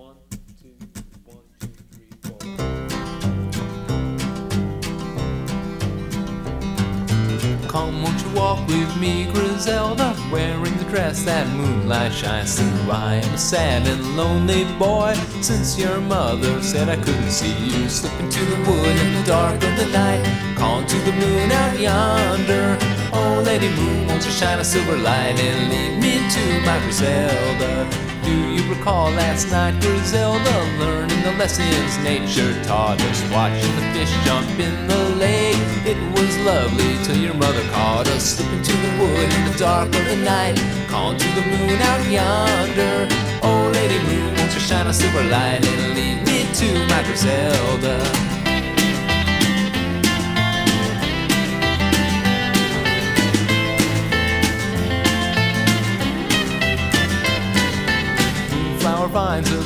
One, two, 1, 2, 3, 4. Come, won't you walk with me, Griselda, wearing the dress that moonlight shines through. I am a sad and lonely boy, since your mother said I couldn't see you. Slip into the wood in the dark of the night, calling to the moon out yonder. Oh, Lady Moon, won't you shine a silver light and lead me to my Griselda? Do you recall last night, Griselda, learning the lessons nature taught us, watching the fish jump in the lake? It was lovely till your mother caught us, slipping to the wood in the dark of the night, calling to the moon out yonder. Oh, Lady Moon, won't you shine a silver light and lead me to my Griselda? Flower vines